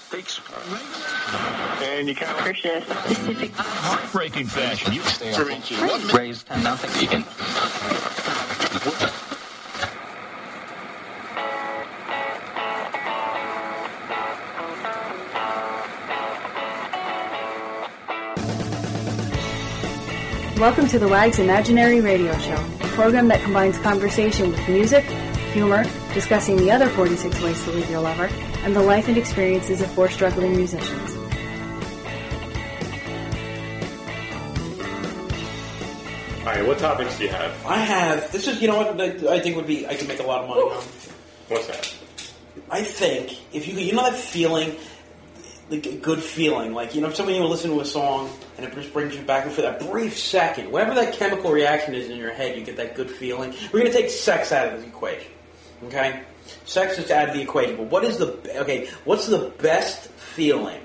takes and you kind of specific heartbreaking fashion. You stay up. Raised nothing vegan. Welcome to the Wags Imaginary Radio Show, a program that combines conversation with music, humor, discussing the other 46 ways to leave your lover, and the life and experiences of 4 struggling musicians. All right, what topics do you have? I have, this is, you know what I think would be, I could make a lot of money on. What's that? I think, if you know that feeling, like a good feeling, like, you know, when you listen to a song and it just brings you back for that brief second, whatever that chemical reaction is in your head, you get that good feeling. We're going to take sex out of the equation, okay? Sex is out of the equation, but what's the best feeling?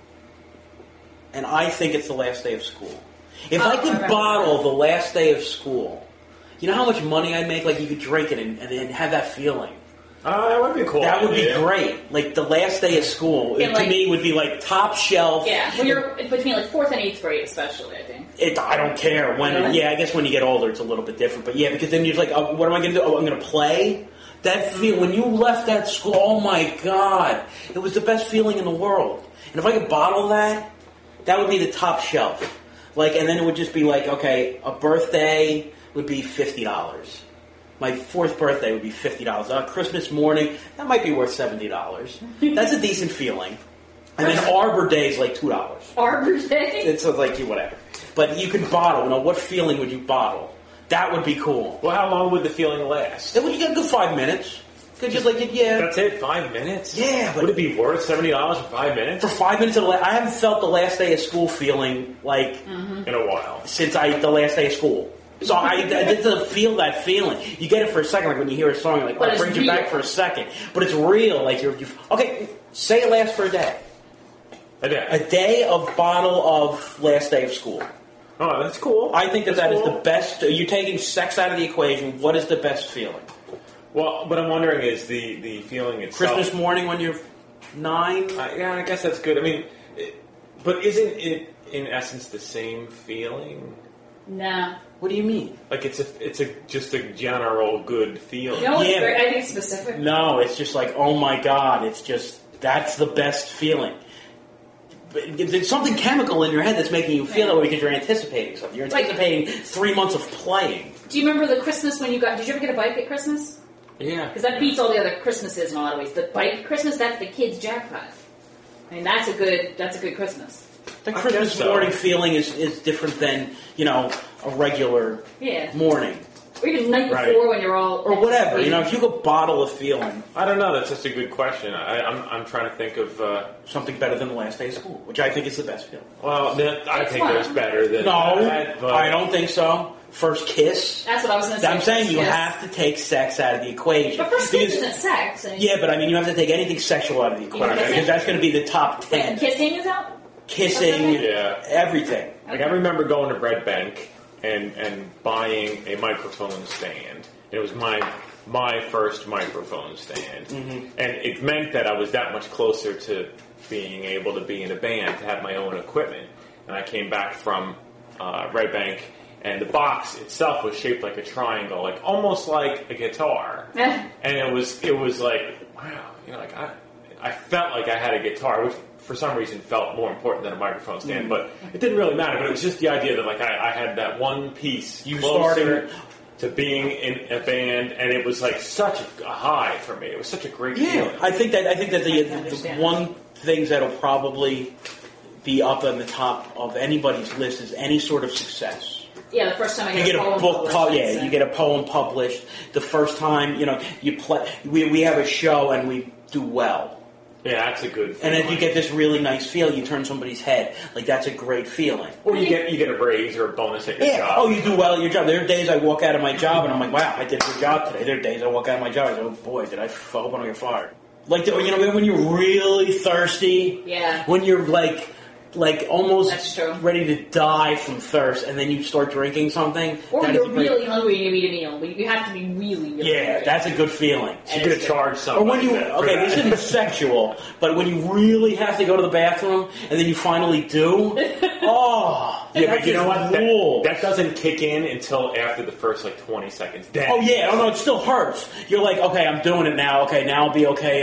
And I think it's the last day of school. If I could bottle the last day of school, you know how much money I'd make? Like, you could drink it and have that feeling. That would be cool. That would be great. Like, the last day of school, to me, would be like top shelf. Yeah, when you're between like 4th and 8th grade, especially, I think. I don't care. I guess when you get older, it's a little bit different. But yeah, because then you're like, what am I going to do? Oh, I'm going to play? That feel, when you left that school, oh my God, it was the best feeling in the world. And if I could bottle that, that would be the top shelf. Like, and then it would just be like, okay, a birthday would be $50. My 4th birthday would be $50. Christmas morning, that might be worth $70. That's a decent feeling. And then Arbor Day is like $2. Arbor Day? It's like whatever. But you can bottle. You know, what feeling would you bottle? That would be cool. Well, how long would the feeling last? You get a good 5 minutes. Could just like yeah. That's it. 5 minutes. Yeah, but would it be worth $70 for 5 minutes? For 5 minutes, I haven't felt the last day of school feeling like in a while since the last day of school. So I didn't feel that feeling. You get it for a second, like when you hear a song, like it brings you back for a second. But it's real. Like you're okay. Say it lasts for a day. A day. A day of bottle of last day of school. Oh, that's cool. I think that is the best. You're taking sex out of the equation. What is the best feeling? Well, what I'm wondering is the feeling itself. Christmas morning when you're 9? Yeah, I guess that's good. I mean, but isn't it in essence the same feeling? Nah. What do you mean? Like it's just a general good feeling. You know what's great? I think specific. No, it's just like, oh my God, it's just, that's the best feeling. There's something chemical in your head that's making you feel that way because you're anticipating something. You're anticipating 3 months of playing. Do you remember the Christmas when did you ever get a bike at Christmas? Yeah. Because that beats all the other Christmases in a lot of ways. The bike Christmas, that's the kid's jackpot. I mean, that's a good Christmas. The Christmas morning feeling is different than, a regular morning. Or even night before when you're all... Or whatever. If you could bottle a feeling. I don't know. That's just a good question. I'm trying to think of... something better than the last day of school, which I think is the best feeling. Well, I think there's better than that. No, I don't think so. First kiss. That's what I was going to say. I'm saying you have to take sex out of the equation. But first kiss isn't sex. Yeah, but you have to take anything sexual out of the equation. Because that's going to be the top 10. Like kissing is out? Kissing, everything. Like I remember going to Red Bank and buying a microphone stand. It was my first microphone stand. Mm-hmm. And it meant that I was that much closer to being able to be in a band, to have my own equipment. And I came back from Red Bank, and the box itself was shaped like a triangle, like almost like a guitar. And it was like, wow, I felt like I had a guitar, which for some reason felt more important than a microphone stand, but it didn't really matter. But it was just the idea that I had that one piece closer to being in a band, and it was like such a high for me. It was such a great feeling. I think that the one things that'll probably be up on the top of anybody's list is any sort of success. Yeah, the first time I get a book published. You get a poem published. The first time, you play. We have a show and we do well. Yeah, that's a good feeling. And then you get this really nice feeling. You turn somebody's head. Like, that's a great feeling. Or you get a raise or a bonus at your job. Oh, you do well at your job. There are days I walk out of my job and I'm like, wow, I did a good job today. There are days I walk out of my job and I say, oh boy, I hope I don't get fired. Like, when you're really thirsty. Yeah. When you're like like almost That's true. ready to die from thirst, and then you start drinking something. Or that you're is a great- really hungry and you eat a meal. But you have to be really, really Yeah, hungry. that's a good feeling. You're going to charge Or somebody. when you for that. this isn't sexual, but when you really have to go to the bathroom and then you finally do, Yeah, but you know what? Rules. That doesn't kick in until after the first 20 seconds. Then Oh yeah, oh no, it still hurts. You're like, okay, I'm doing it now. Okay, now I'll be okay.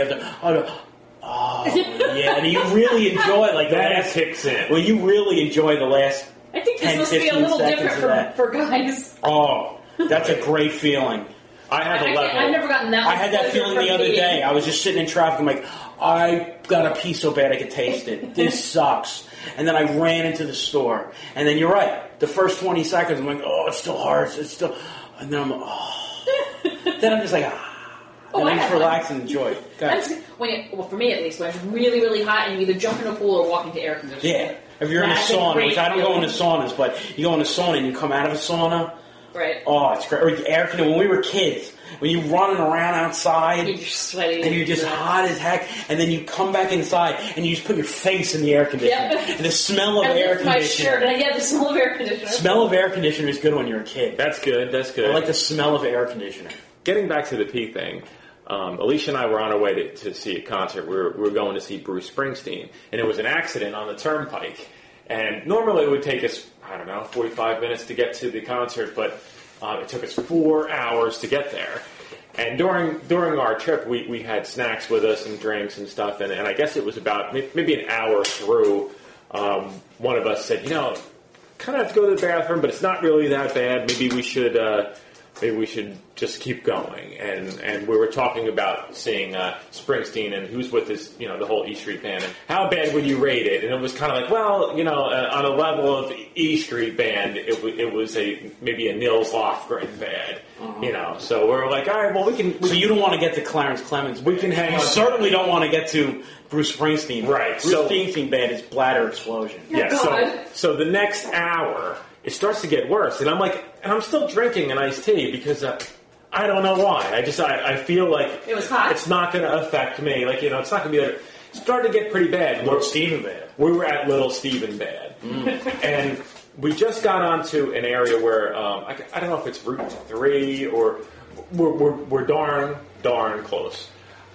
Oh yeah, and you really enjoy like the Then it last. kicks in. Well, you really enjoy the last. I think this 10, must be a 15 little seconds different of that. for guys. Oh, that's a great feeling. I have a I've level. never gotten that. I had that much feeling pleasure the from other eating. day. I was just sitting in traffic. I'm like, I got a pee so bad I could taste it. This sucks. And then I ran into the store. And then you're right. The first 20 seconds, I'm like, oh, it still hurts. It's still. And then I'm like, oh. Then I'm just like, ah. And I I just have relax and enjoy it. Go ahead. That's well, for me at least, when it's really, really hot and you either jump in a pool or walk into air conditioning. Yeah. If you're in a That's a sauna, great which I don't go feeling. into saunas, but you go in a sauna and you come out of a sauna. Right. Oh, it's great. Or air conditioning. When we were kids, when you're running around outside. You're sweaty. And you're just hot as heck, and then you come back inside, and you just put your face in the air conditioner. Yep. And the smell of I air lift my shirt conditioner. and I get the smell of air conditioner. Smell of air conditioner is good when you're a kid. That's good. That's good. I like the smell of air conditioner. Getting back to the pee thing, Alicia and I were on our way to see a concert. We were going to see Bruce Springsteen, and it was an accident on the turnpike. And normally it would take us, 45 minutes to get to the concert, but it took us 4 hours to get there. And during our trip, we had snacks with us and drinks and stuff, and I guess it was about maybe an hour through, one of us said, kind of have to go to the bathroom, but it's not really that bad. Maybe we should just keep going. And we were talking about seeing Springsteen and who's with his, the whole E Street Band. And how bad would you rate it? And it was kind of like, well, on a level of E Street Band, it was maybe a Nils Lofgren bad. So we're like, all right, well, we can. So you don't want to get to Clarence Clemens. We can hang You on. certainly don't want to get to Bruce Springsteen. Right, Bruce so- Springsteen band is Bladder Explosion. Yeah, God. so the next hour, it starts to get worse. And I'm still drinking an iced tea because I don't know why. I feel like It was hot. it's not going to affect me. It's not going to be like, it started to get pretty bad. Little Steven band. We were at Little Steven Bad. And we just got onto an area where, I don't know if it's Route 3 or we're darn close.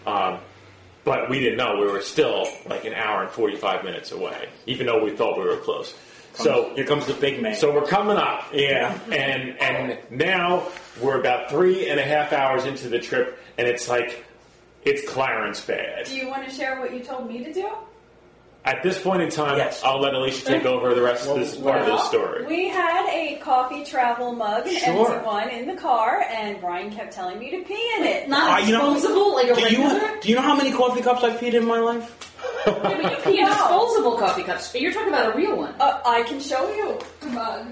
But we didn't know. We were still like an hour and 45 minutes away, even though we thought we were close. So Here comes the big man. so we're coming up. Yeah. And now we're about 3.5 hours into the trip, and it's like, it's Clarence bad. Do you want to share what you told me to do? At this point in time, Yes. I'll let Alicia take over the rest of this part of the story. We had a coffee travel mug, an Sure. empty one, in the car, and Brian kept telling me to pee in it. Not disposable, like a do regular. you know how many coffee cups I've peed in my life? I mean, you pee in disposable coffee cups, but you're talking about a real one. I can show you the mug.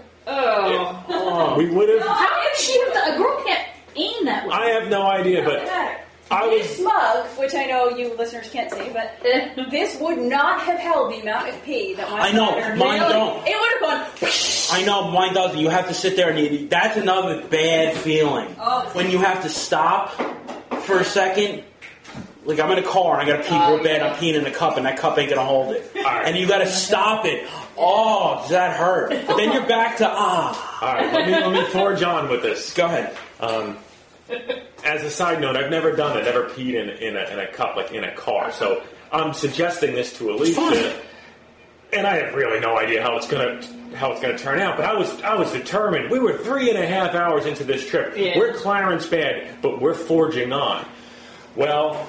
Oh. We would have. How can she have done? A girl can't aim that way. I have no idea, Doesn't but matter. I This was. mug, which I know you listeners can't see, but this would not have held the amount of pee that my I know, bladder mine did. don't. It would have gone. I know, mine doesn't. You have to sit there and that's another bad feeling. Oh. When you have to stop for a second. Like, I'm in a car and I gotta pee real bad. yeah. I'm peeing in a cup and that cup ain't gonna hold it. right. And you gotta stop it. Oh, does that hurt? But then you're back to, All right, let me forge on with this. Go ahead. As a side note, I've never done it. Never peed in a cup, like in a car. So I'm suggesting this to Alicia, fine. and I have really no idea how it's gonna turn out. But I was determined. We were 3.5 hours into this trip. Yeah. We're Clarence bad, but we're forging on. Well,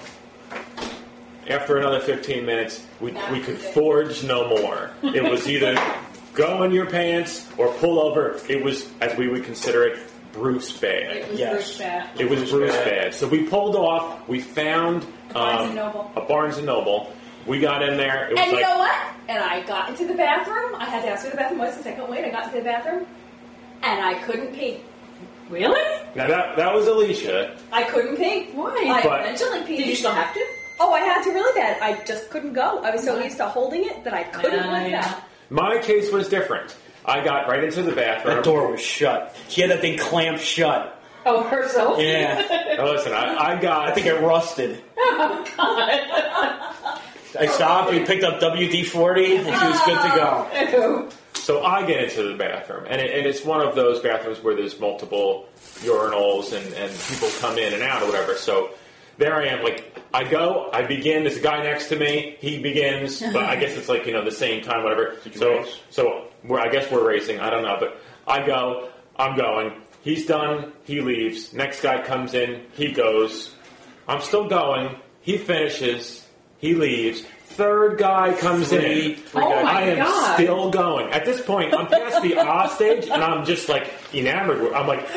after another 15 minutes, we could forge no more. It was either go in your pants or pull over. It was, as we would consider it, Bruce bad. It was Yes. Bruce bad. It was Bruce bad. So we pulled off. We found Barnes and Noble. a Barnes and Noble. We got in there. It was And you like, know what? And I got into the bathroom. I had to ask where the bathroom was because I couldn't wait. I got into the bathroom, and I couldn't pee. Really? now that was Alicia. I couldn't pee. Why? I But- eventually peed. Did you still have to? Oh, I had to really bad. I just couldn't go. I was so used to holding it that I couldn't lift yeah. that. My case was different. I got right into the bathroom. That door was shut. She had that thing clamped shut. Oh, herself? Yeah. Now listen, I got. I think it rusted. I stopped. We picked up WD-40, and she was good to go. So I get into the bathroom, and it's one of those bathrooms where there's multiple urinals and people come in and out or whatever. So there I am, like, I go, I begin, there's a guy next to me, he begins, but I guess it's like, the same time, whatever. So I guess we're racing, I don't know, but I go, I'm going, he's done, he leaves, next guy comes in, he goes, I'm still going, he finishes, he leaves, third guy comes in. I am still going. At this point, I'm past the off stage, and I'm just like enamored. I'm like,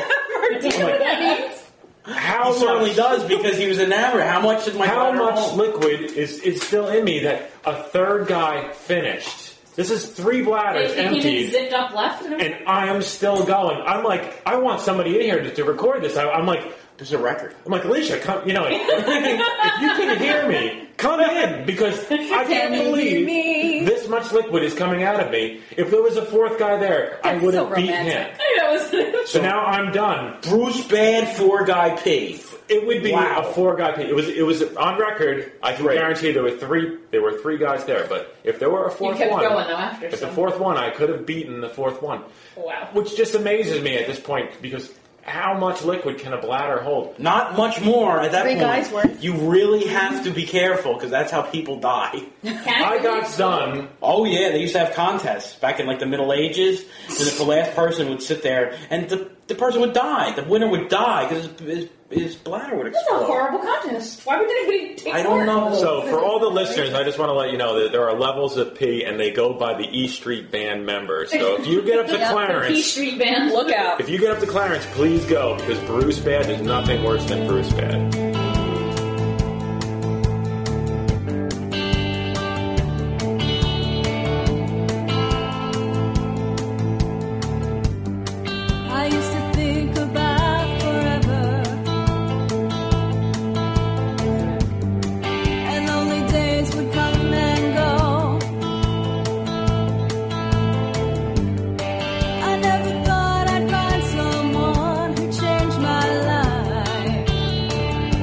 He certainly does because he was enamored. How much did How much liquid is still in me that a third guy finished? This is 3 bladders emptied. Zipped up left, and I am still going. I'm like, I want somebody in here to record this. I'm like, there's a record. I'm like, Alicia, come. If you can hear me, come in because I can't believe this much liquid is coming out of me. If there was a 4th guy there, I would have beat him. So now I'm done. Bruce Bad 4-guy pee. It would be a 4-guy pee. It was on record. I can guarantee there were 3 guys there. But if there were a 4th one, going though after. If the 4th one, I could have beaten the 4th one. Wow. Which just amazes me at this point because how much liquid can a bladder hold? Not much more at that 3 point. guys worth. You really have to be careful because that's how people die. I got done. Oh yeah, they used to have contests back in like the Middle Ages, and if the last person would sit there and the person would die, the winner would die because his bladder would explode. That's a horrible contest. Why would anybody take I don't know. So for all the listeners, I just want to let you know that there are levels of pee, and they go by the E Street Band members. So if you get up to Clarence, the P Street Band, look out. If you get up to Clarence, please go because Bruce Bad is nothing worse than Bruce Bad. I used to think about forever and only days would come and go. I never thought I'd find someone who changed my life.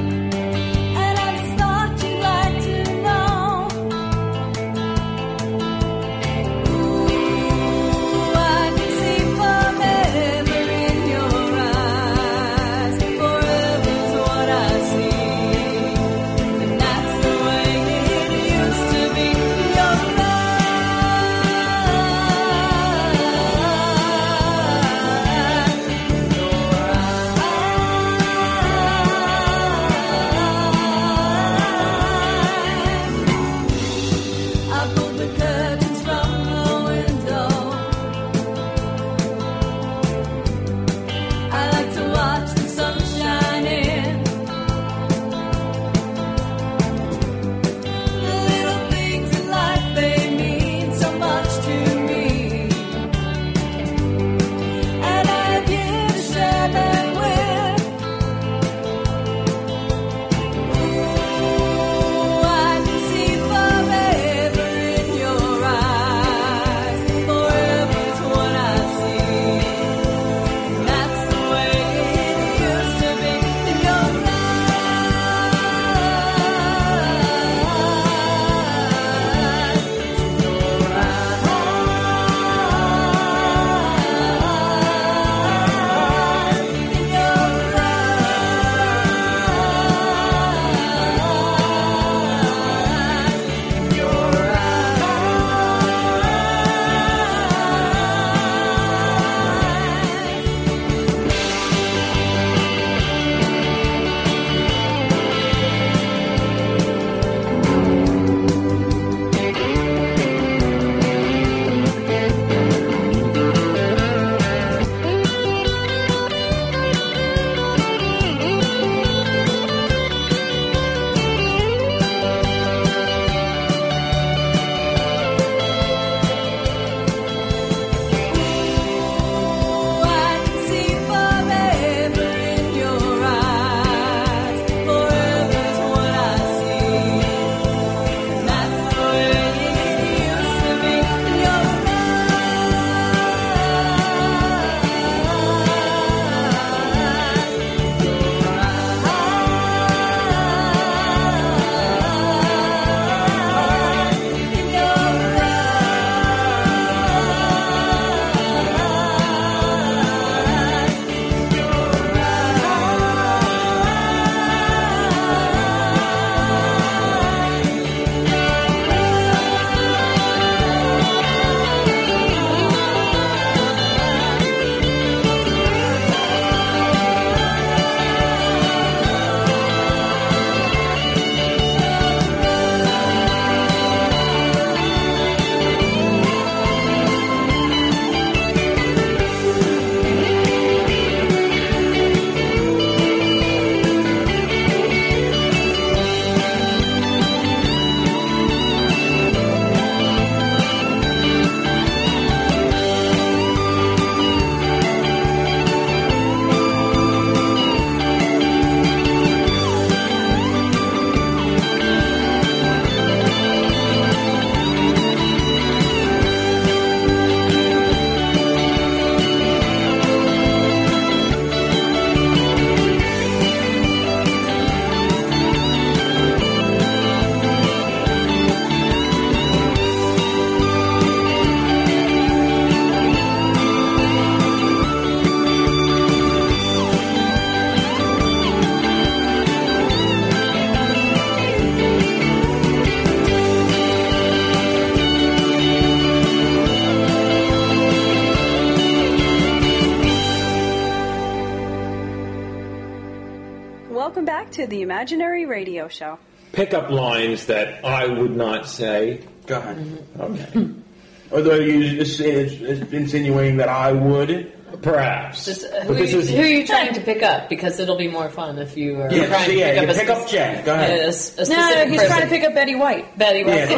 the Imaginary Radio Show. Pickup lines that I would not say. Go ahead. Okay. Although you insinuating that I would. Perhaps. Just, But this is- who are you trying to pick up? Because it'll be more fun if you are Yeah, trying to yeah, pick up pick up Jen. Go ahead. a specific No, he's person. trying to pick up Betty White. Betty White.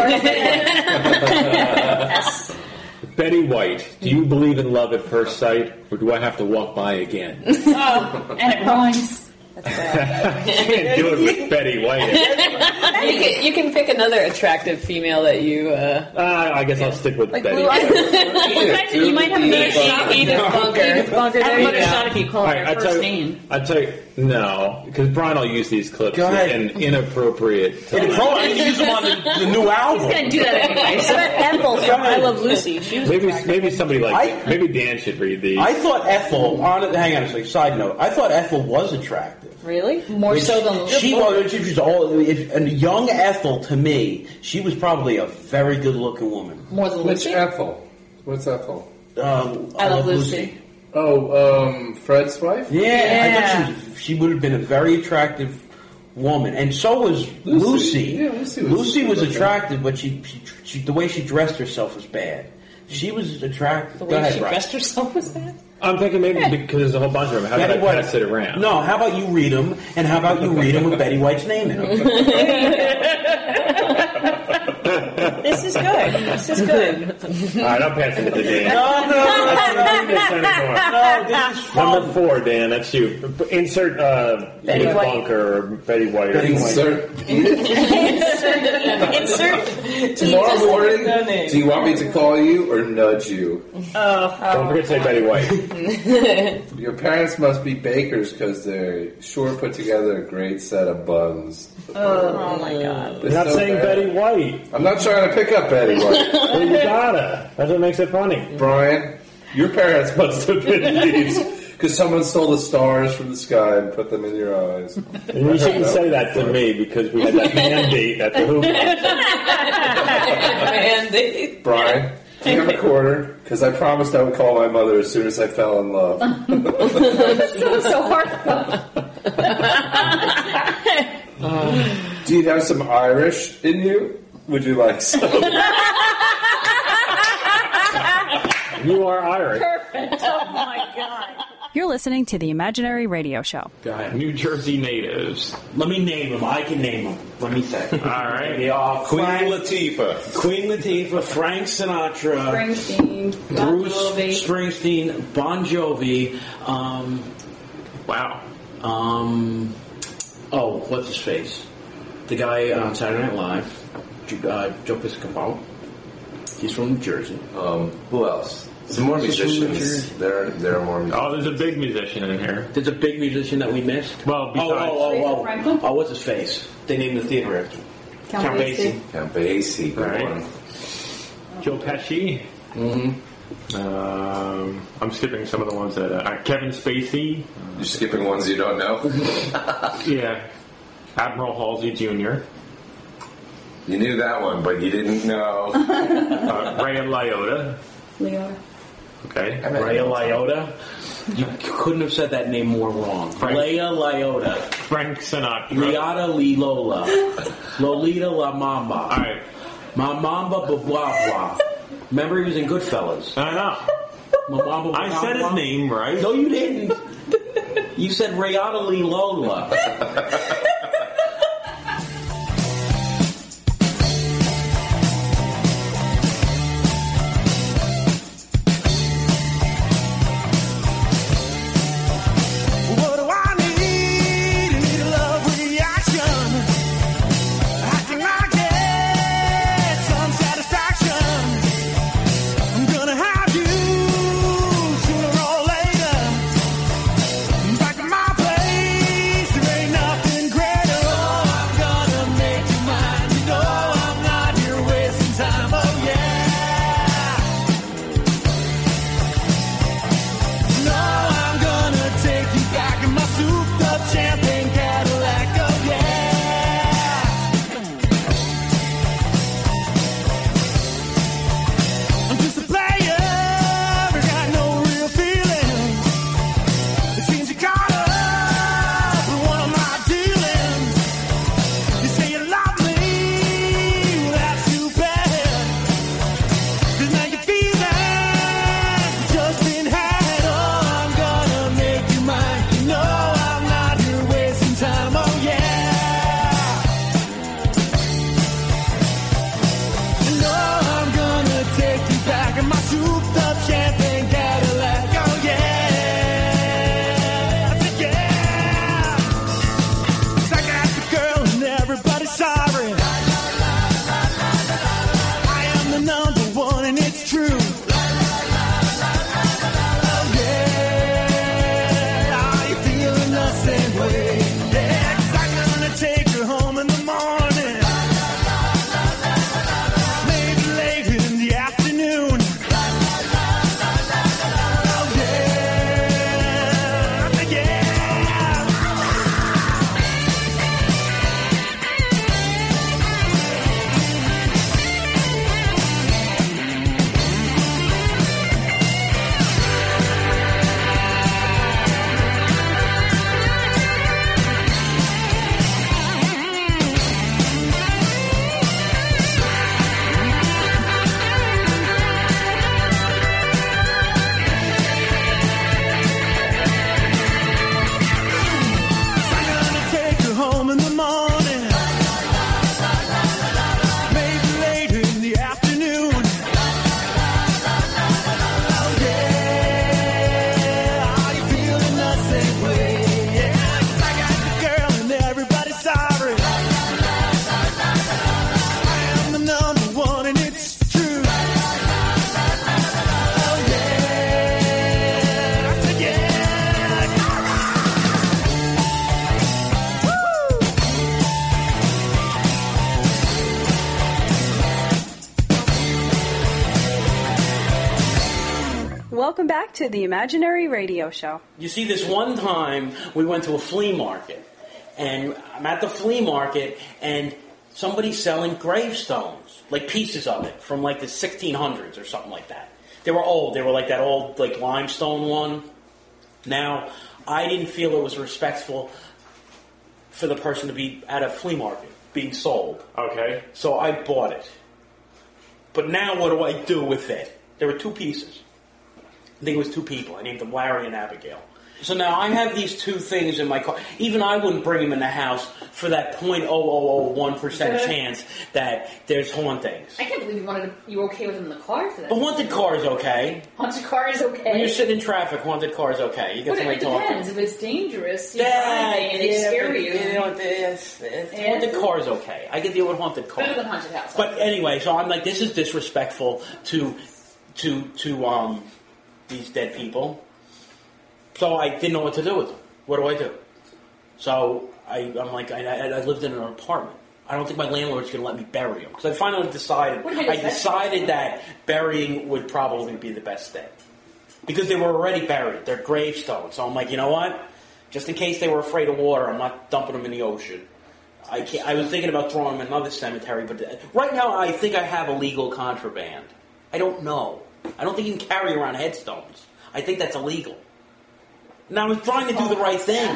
Betty White, do you believe in love at first sight, or do I have to walk by again? Oh, and it rhymes. I can't do it with Betty White. You can pick another attractive female that you. I guess I'll stick with Betty Blue White. Eyes. You might have another shot. Edith Bunker. Edith Bunker. Have you another go. shot if you call All her right, first name. I'll tell you, no, because Brian will use these clips Go ahead. in inappropriate times. I can use them on the new album. He's going to do that anyway. How about Ethel from I Love Lucy? She was Maybe somebody like maybe Dan should read these. I thought Ethel. Hang on a second. Side note. I thought Ethel was attractive. Really? More so than She was all. And young Ethel, to me, she was probably a very good-looking woman. more than Which Lucy. Ethel? What's Ethel? I Love Lucy. Oh, Fred's wife? Yeah, I thought she would have been a very attractive woman, and so was Lucy. Yeah, Lucy was was attractive, but she the way she dressed herself was bad. She was attractive. The Go way ahead, she Brian. dressed herself was bad. I'm thinking maybe because there's a whole bunch of them. How about I Betty White. pass it around? No, how about you read them, and how about you read them with Betty White's name in them? This is good. This is good. All right, I'm passing it to Dan. No, This is Number 4, Dan. That's you. Insert Betty Edith White. Bunker or Betty White. Betty White. Insert. Tomorrow morning, do you want me to call you or nudge you? Don't forget to say Betty White. Your parents must be bakers because they sure put together a great set of buns. Oh my God. You're not saying Betty White. I'm not trying to pick up Betty White. Well, you gotta. That's what makes it funny. Brian, your parents must have been thieves because someone stole the stars from the sky and put them in your eyes. And you shouldn't say that to me because we had that mandate at the Who. Mandate. Brian, do you have a quarter? Because I promised I would call my mother as soon as I fell in love. So heartfelt. Do you have some Irish in you? Would you like some? You are Irish. Perfect. Oh my God. You're listening to the Imaginary Radio Show. Go ahead. New Jersey natives. Let me name them. I can name them. Let me think. All right. Yeah, Queen Frank, Latifah. Queen Latifah, Frank Sinatra, Springsteen. Bon Bruce Jovi. Springsteen, Bon Jovi. Wow. Oh, what's his face? The guy on Saturday Night Live, Joe Piscopo. He's from New Jersey. Who else? Some more This is from New musicians. Jersey. There are more musicians. Oh, there's a big musician in here. There's a big musician that we missed. Well, besides- oh, Franklin? oh, what's his face? They named the theater after him. Count Basie. Count Basie, good Right. one. Joe Pesci. I'm skipping some of the ones that Kevin Spacey. You're skipping ones you don't know. Yeah. Admiral Halsey Jr. You knew that one, but you didn't know. Ray Liotta. Leona. Okay. Ray Liotta. You couldn't have said that name more wrong. Frank. Leia Liotta. Frank Sinatra. Liotta Li Lola. Lolita La Mamba. All right. Ma Mamba Blah Blah Blah. Remember he was in Goodfellas. I know. Ma Mamba I Blah said his Blah. name right. No, you didn't. You said Rayata Lee Lola. What do I need? I need a love reaction. How can I get some satisfaction? I'm gonna have you sooner or later. Back at my place, there ain't nothing great. welcome back to the Imaginary Radio Show. You see, this one time we went to a flea market, and I'm at the flea market, and somebody's selling gravestones, like pieces of it from like the 1600s or something like that. They were old. They were like that old like limestone one. Now, I didn't feel it was respectful for the person to be at a flea market being sold. Okay. So I bought it. But now what do I do with it? There were two pieces. I think it was two people. I named them Larry and Abigail. So now I have these two things in my car. Even I wouldn't bring them in the house for that 0.0001% chance that there's hauntings. I can't believe you were okay with them in the car for that. A haunted car is okay. Haunted car is okay. When you're sitting in traffic, haunted car is okay. You get somebody it talking. depends. If it's dangerous, you're driving and they scare you. Haunted car is okay. I can deal with haunted car. Better than haunted house. But anyway, so I'm like, this is disrespectful to these dead people. So I didn't know what to do with them. What do I do? So I'm like, I lived in an apartment. I don't think my landlord's going to let me bury them. Because I finally decided, that burying would probably be the best thing. Because they were already buried. They're gravestones. So I'm like, you know what? Just in case they were afraid of water, I'm not dumping them in the ocean. I was thinking about throwing them in another cemetery, but right now I think I have illegal contraband. I don't know. I don't think you can carry around headstones. I think that's illegal. Now, I was trying to do the right thing.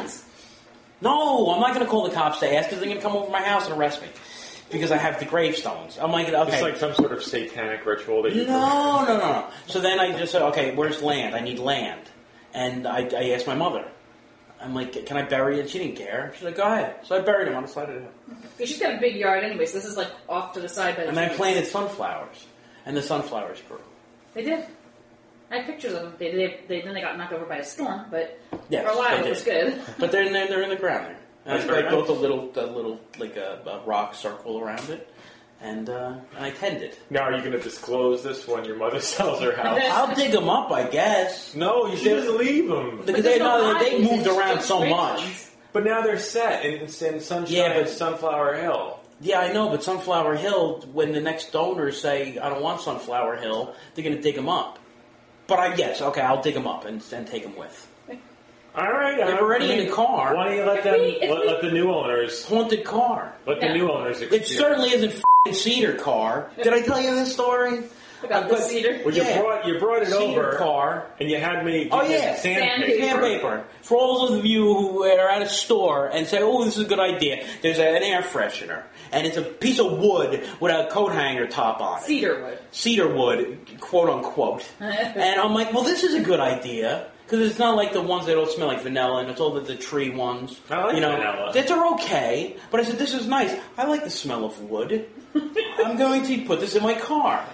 No, I'm not going to call the cops to ask because they're going to come over my house and arrest me because I have the gravestones. I'm like, okay. It's like some sort of satanic ritual that you No. So then I just said, okay, where's land? I need land. And I asked my mother. I'm like, can I bury it? She didn't care. She's like, go ahead. So I buried him on the side of the hill. Because she's got a big yard anyway, so this is like off to the side. And I planted sunflowers. And the sunflowers grew. They did. I had pictures of them. Then they got knocked over by a storm, but yes, for a while it was good. But they're in the ground there. I built a little like a rock circle around it, and I tended. Now, are you going to disclose this when your mother sells her house? I'll dig them up, I guess. No, you shouldn't leave them. Because they moved around so much. But now they're set in Sunshine Sunflower Hill. Yeah, I know, but Sunflower Hill, when the next donors say, I don't want Sunflower Hill, they're going to dig them up. But I'll dig them up and take them with. All right. They're already in the car. Why don't you let the new owners... Haunted car. Let the new owners experience. It certainly isn't f***ing cedar car. Did I tell you this story? About the cedar? Well, you brought it cedar over. Car. And you had me... Sandpaper. For all of you who are at a store and say, oh, this is a good idea, there's an air freshener. And it's a piece of wood with a coat hanger top on it. Cedar wood, quote unquote. And I'm like, well, this is a good idea. Because it's not like the ones that don't smell like vanilla, and it's all the tree ones. I like vanilla. That are okay. But I said, this is nice. I like the smell of wood. I'm going to put this in my car.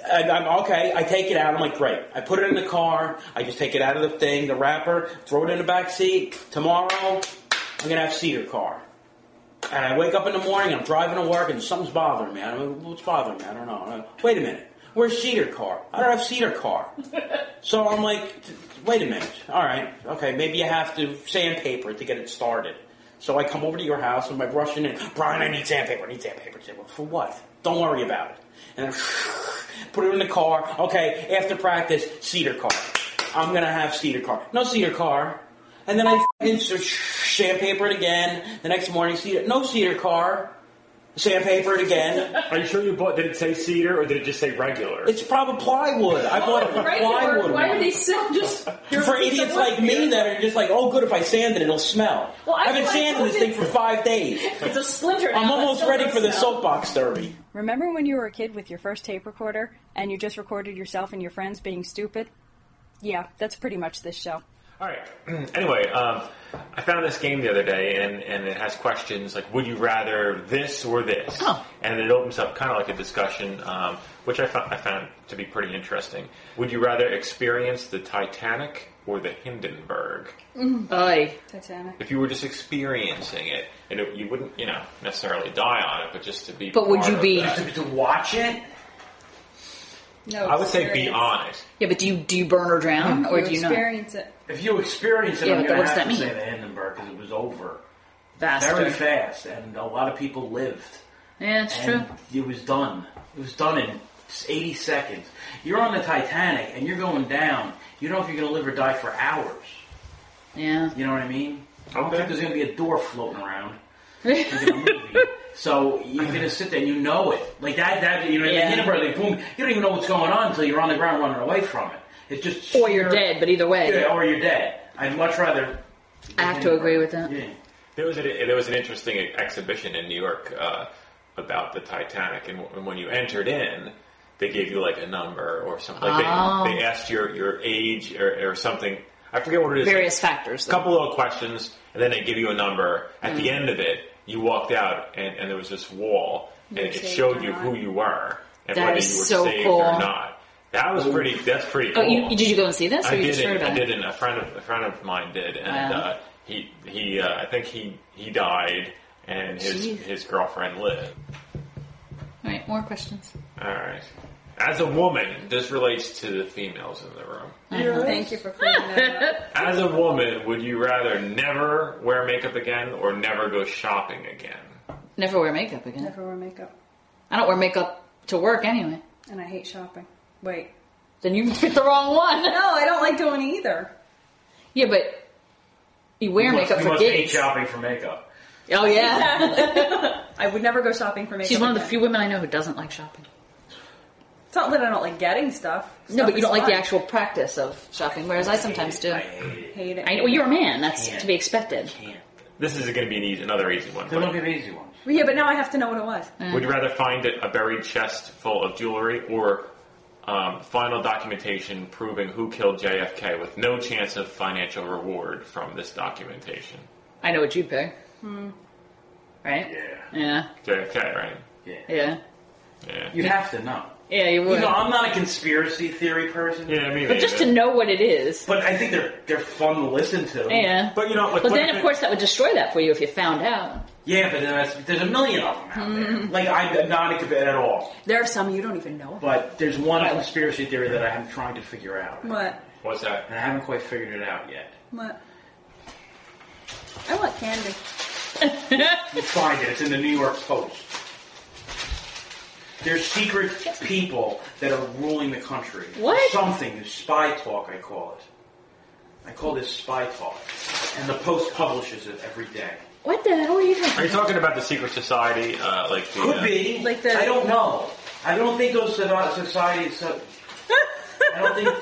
Okay, I take it out. I'm like, great. I put it in the car. I just take it out of the thing, the wrapper, throw it in the back seat. Tomorrow, I'm going to have cedar car. And I wake up in the morning, I'm driving to work, and something's bothering me. I don't know what's bothering me. I don't know. Wait a minute. Where's cedar car? I don't have cedar car. So I'm like, wait a minute. All right. Okay, maybe you have to sandpaper it to get it started. So I come over to your house, and I'm rushing in. Brian, I need sandpaper. For what? Don't worry about it. And then put it in the car. Okay, after practice, cedar car. I'm going to have cedar car. No cedar car. And then I sandpaper it again. The next morning, no cedar car. Sandpaper it again. Are you sure you bought? Did it say cedar or did it just say regular? It's probably plywood. I bought a plywood. Why would they sell just for idiots like me that are just like, oh, good, if I sand it, it'll smell. Well, I've been sanding this thing for 5 days. It's a splinter. I'm almost ready for the soapbox derby. Remember when you were a kid with your first tape recorder and you just recorded yourself and your friends being stupid? Yeah, that's pretty much this show. All right. Anyway, I found this game the other day, and it has questions like, would you rather this or this? Oh. And it opens up kind of like a discussion, which I found to be pretty interesting. Would you rather experience the Titanic or the Hindenburg? Titanic. If you were just experiencing it, and you wouldn't, necessarily die on it, but just to be. But would you be to watch it? No, I would say be on it. Yeah, but do you burn or drown, or do you not? Experience it. If you experience it, Yeah, I'm but going what to does have that to mean? say the Hindenburg because it was over. Faster. Very fast, and a lot of people lived. Yeah, it's true. It was done. It was done in 80 seconds. You're on the Titanic and you're going down. You don't know if you're going to live or die for hours. Yeah. You know what I mean? I don't Okay. think there's going to be a door floating around. Like in a movie. So you're going to sit there and you know it. Like that you know, Yeah. the Hindenburg, like, boom, you don't even know what's going on until you're on the ground running away from it. It's just Or you're sheer- dead, but either way. Yeah, or you're dead. I'd much rather... I have to agree with that. Yeah. There was an interesting exhibition in New York about the Titanic, and when you entered in, they gave you like a number or something. Like they asked your age or something. I forget what it is. Various factors. A couple little questions, and then they give you a number. At the end of it, you walked out, and there was this wall, and it showed you who you were and That whether is you were so saved cool. or not. That was pretty. That's pretty cool. Oh, did you go and see this? Or I you just heard didn't. about I it? didn't. A friend of mine did, and he I think he died, and his girlfriend lived. All right, more questions. All right. As a woman, this relates to the females in the room. Thank you for clearing that up. As a woman, would you rather never wear makeup again or never go shopping again? Never wear makeup again. Never wear makeup. I don't wear makeup to work anyway. And I hate shopping. Wait. Then you picked the wrong one. No, I don't like doing either. Yeah, but you wear makeup you for must hate gigs. shopping for makeup. Oh, yeah. I would never go shopping for makeup. She's one of the again. few women I know who doesn't like shopping. It's not that I don't like getting stuff. No, but you don't like the Stuff is actual practice of shopping, whereas I sometimes do. I hate it. fun. Hate it. Well, you're a man. That's to be expected. This is going to be another easy one. They're looking at easy ones. Yeah, but now I have to know what it was. Would you rather find a buried chest full of jewelry or final documentation proving who killed JFK with no chance of financial reward from this documentation? I know what you'd pick. Right? Yeah. JFK, right? Yeah. Yeah. You have to know. Yeah, you would. You know, I'm not a conspiracy theory person. Yeah, me But just to know what it is. But I think they're fun to listen to. Yeah. But you know, like, But what then, if of it- course, that would destroy that for you if you found out. Yeah, but then there's a million of them out there. Like, I'm not into it at all. There are some you don't even know. But there's one conspiracy theory that I'm trying to figure out. What? What's that? And I haven't quite figured it out yet. What? I want candy. You find it. It's in the New York Post. There's secret people that are ruling the country. What? Something. Spy talk, I call it. I call this spy talk. And the Post publishes it every day. What the hell are you Are talking you talking about the secret society? Like the, Could be. Like the- I don't know. I don't think those societies... I don't think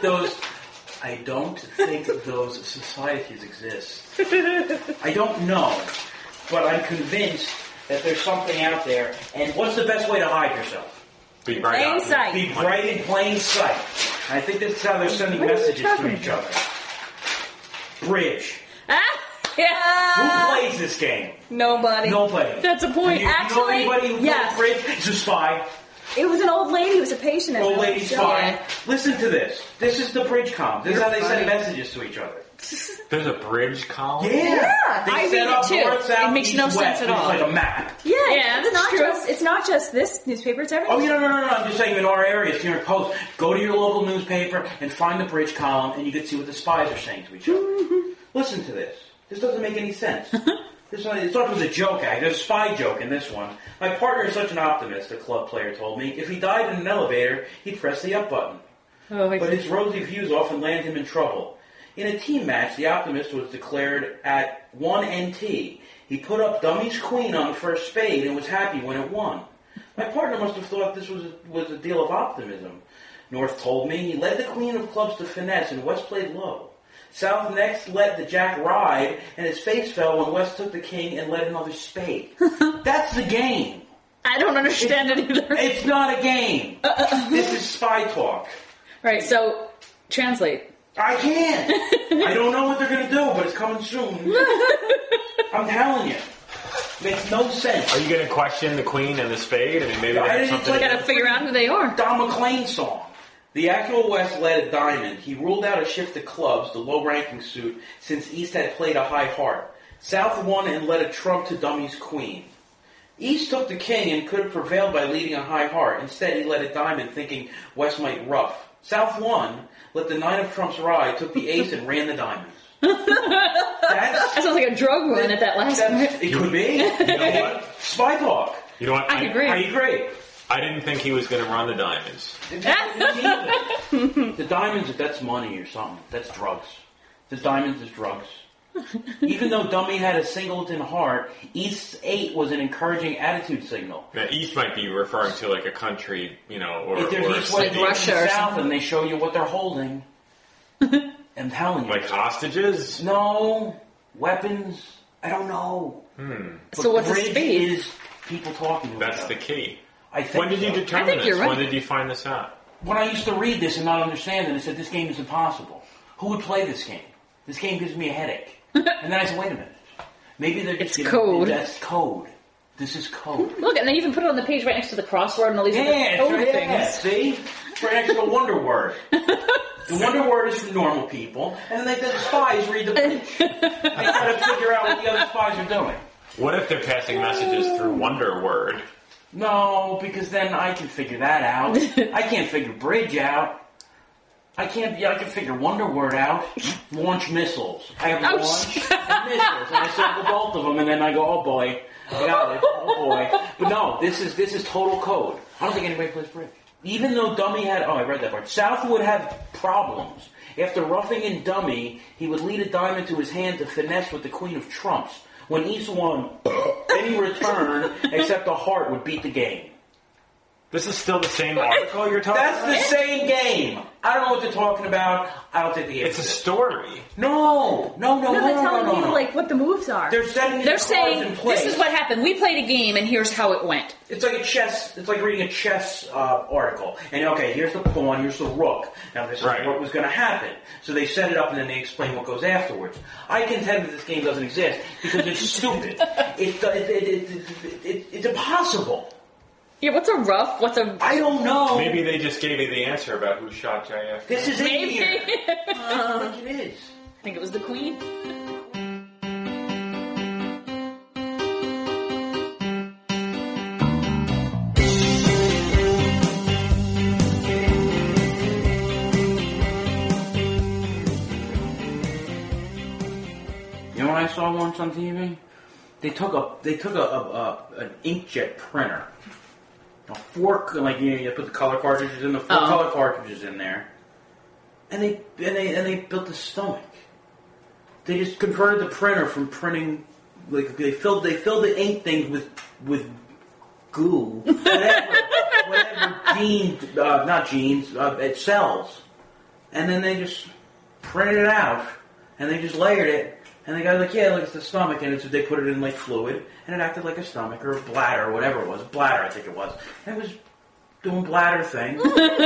those societies exist. I don't know. But I'm convinced that there's something out there. And what's the best way to hide yourself? Be right Plain out. sight. Be bright in plain sight. And I think this is how they're sending What are you messages to talking each other. Bridge. Ah! Who Yeah. plays this game? Nobody. Nobody. That's a point. You know Actually, anybody who yes. plays bridge? It's a spy. It was an old lady who was a patient. at Old the lady show. spy. Listen to this. This is the bridge com. This is how they send funny. messages to each other. There's a bridge column? Yeah. They I set read it up too. north, south, It makes east, no west. sense at all. It's like a map. Yeah, Yeah, it's that's not true. just this newspaper. It's everything. Oh, no. I'm just saying in our area, New York Post, go to your local newspaper and find the bridge column, and you can see what the spies are saying to each other. Listen to this. This doesn't make any sense. It's not with a joke act. There's a spy joke in this one. My partner is such an optimist, a club player told me. If he died in an elevator, he'd press the up button. But his rosy views often land him in trouble. In a team match, the optimist was declared at 1 NT. He put up Dummy's queen on the first spade and was happy when it won. My partner must have thought this was a deal of optimism. North told me he led the queen of clubs to finesse and West played low. South next let the jack ride, and his face fell when West took the king and led another spade. That's the game. I don't understand it either. It's not a game. This is spy talk. Right, so translate. I can't. I don't know what they're going to do, but it's coming soon. I'm telling you. Makes no sense. Are you going to question the queen and the spade? I mean, maybe I that's didn't something... You gotta figure out who they are. Don McLean song. The actual West led a diamond. He ruled out a shift to clubs, the low-ranking suit, since East had played a high heart. South won and led a trump to Dummy's queen. East took the king and could have prevailed by leading a high heart. Instead, he led a diamond, thinking West might ruff. South won, let the nine of trumps ride, took the ace and ran the diamonds. That sounds like a drug run at that last point. It could be. You know what? Spy talk. You know what? I agree. I agree. I didn't think he was going to run the Diamonds. The Diamonds, that's money or something. That's drugs. The Diamonds is drugs. Even though Dummy had a singleton heart, East 8 was an encouraging attitude signal. Now, East might be referring to like a country, or If there's or a East, West, city. North, and South, and they show you what they're holding. I'm telling you. Like hostages? No. Weapons. I don't know. But So what's the bridge speed? is people talking to each That's other. the key. I think When did you so. determine I think this? you're right. When did you find this out? When I used to read this and not understand it, I said, this game is impossible. Who would play this game? This game gives me a headache. And then I said, wait a minute. Maybe they're just It's code. That's code. This is code. Look, and they even put it on the page right next to the crossword and all these other Yeah, code it's right, things. yeah, see? It's right next to the Wonder Word. The Wonder Word is for normal people, and then the spies read the page. They try to figure out what the other spies are doing. What if they're passing messages through Wonder Word? No, because then I can figure that out. I can't figure bridge out. I can figure Wonder Word out. Launch missiles. I have launch and missiles, and I circle both of them, and then I go, oh boy, I got it. Oh boy. But no, this is total code. I don't think anybody plays bridge. Even though Dummy had, I read that part. South would have problems. After roughing in Dummy, he would lead a diamond to his hand to finesse with the Queen of Trumps. When East won, any return except a heart would beat the game. This is still the same article you're talking about? That's the same game. I don't know what they're talking about. I don't think the It's a story. No, they're telling you like what the moves are. They're setting the They're cards saying, in place. this is what happened. We played a game, and here's how it went. It's like a chess. It's like reading a chess article. And okay, here's the pawn, here's the rook. Now this is what was going to happen. So they set it up, and then they explain what goes afterwards. I contend that this game doesn't exist because it's stupid. It's impossible. Yeah, what's a rough? I don't know. Maybe they just gave you the answer about who shot JFK. This is Maybe. here. I think it is. I think it was the Queen. You know what I saw once on TV? They took an inkjet printer, a fork, like you put the color cartridges in, the four color cartridges in there, and they built a stomach. They just converted the printer from printing, like they filled the ink things with goo, whatever cells, and then they just printed it out, and they just layered it. And the guy's like, yeah, look, it's the stomach, and they put it in like fluid, and it acted like a stomach or a bladder or whatever it was. Bladder, I think it was. And it was doing bladder thing.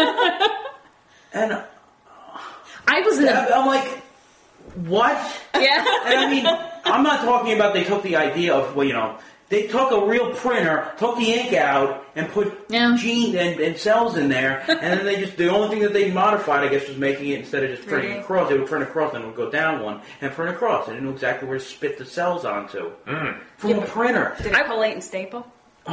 And I'm like, what? Yeah. And I mean, I'm not talking about they took the idea of, they took a real printer, took the ink out, and put gene and cells in there, and then the only thing that they modified, I guess, was making it, instead of just printing across, they would print across, and it would go down one, and print across. They didn't know exactly where to spit the cells onto. From a printer. Did I collate and staple? No,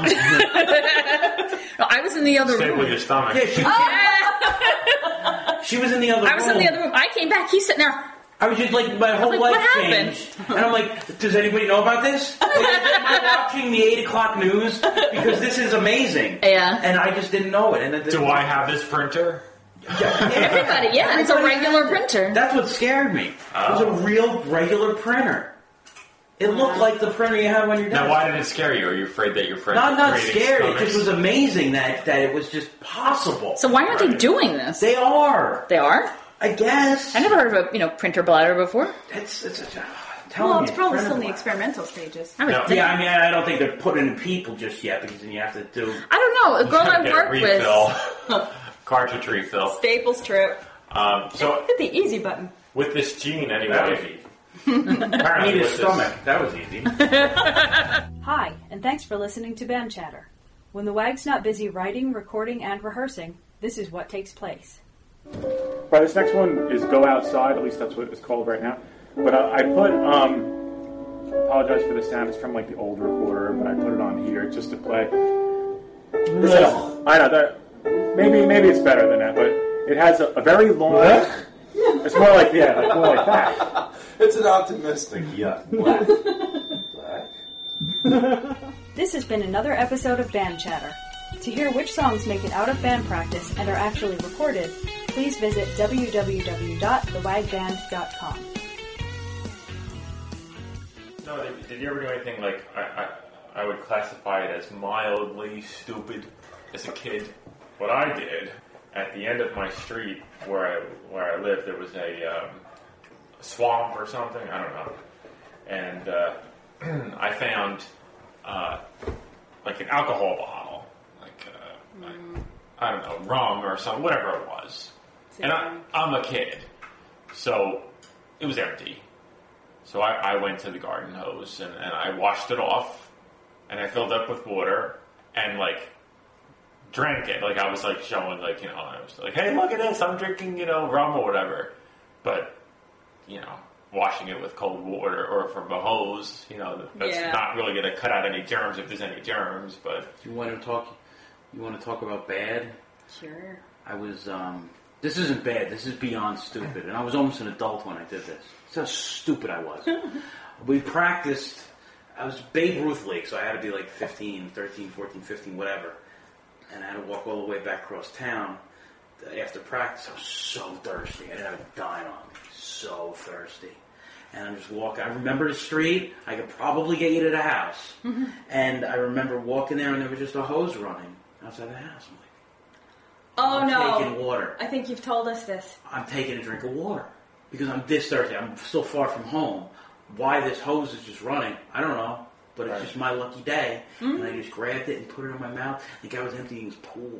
I was in the other room. With your stomach. Yeah, she was in the other room. I was in the other room. I came back. He's sitting there. I was just like, my whole life what happened? changed. And I'm like, does anybody know about this? Am I watching the 8 o'clock news? Because this is amazing. Yeah. And I just didn't know it. And Do I have this printer? Everybody, it's a regular printer. That's what scared me. It was a real, regular printer. It looked like the printer you have on your desk. Now, why did it scare you? Are you afraid that your friends were Not creating scared. stomachs? It just was amazing that it was just possible. So why aren't they doing this? They are. They are? I guess. I never heard of a printer bladder before. It's probably still in the experimental stages. I don't think they're putting in people just yet, because then you have to do... I don't know. A girl I work with... Cartridge refill. Staples trip. So Hit the easy button. with this gene, anyway. That was easy. Apparently Need a with stomach. That was easy. Hi, and thanks for listening to Band Chatter. When the WAG's not busy writing, recording, and rehearsing, this is what takes place. Right, this next one is Go Outside, at least that's what it's called right now. But I put, apologize for the sound, it's from like the old recorder, but I put it on here just to play. I know, that maybe it's better than that, but it has a very long... It's more like, more like that. It's an optimistic, This has been another episode of Band Chatter. To hear which songs make it out of band practice and are actually recorded, please visit www.thewagband.com. No, did you ever do anything like I would classify it as mildly stupid as a kid? What I did at the end of my street where I lived, there was a swamp or something. I don't know, and I found like an alcohol bottle, like I don't know, rum or something, whatever it was. And I'm a kid, so it was empty. So I went to the garden hose and I washed it off, and I filled up with water and like drank it. Like I was like showing like, you know, I was like, hey, look at this, I'm drinking, you know, rum or whatever. But, you know, washing it with cold water or from a hose, you know, that's not really going to cut out any germs if there's any germs. But you want to talk about bad? Sure. I was this isn't bad. This is beyond stupid. And I was almost an adult when I did this. That's how stupid I was. We practiced. I was Babe Ruth League, so I had to be like 15, 13, 14, 15, whatever. And I had to walk all the way back across town. After practice, I was so thirsty. I didn't have a dime on me. So thirsty. And I'm just walking. I remember the street. I could probably get you to the house. And I remember walking there, and there was just a hose running outside the house. I'm like, I'm taking water. I think you've told us this. I'm taking a drink of water because I'm this thirsty. I'm so far from home. Why this hose is just running, I don't know. But it's just my lucky day. And I just grabbed it and put it in my mouth. The guy was emptying his pool.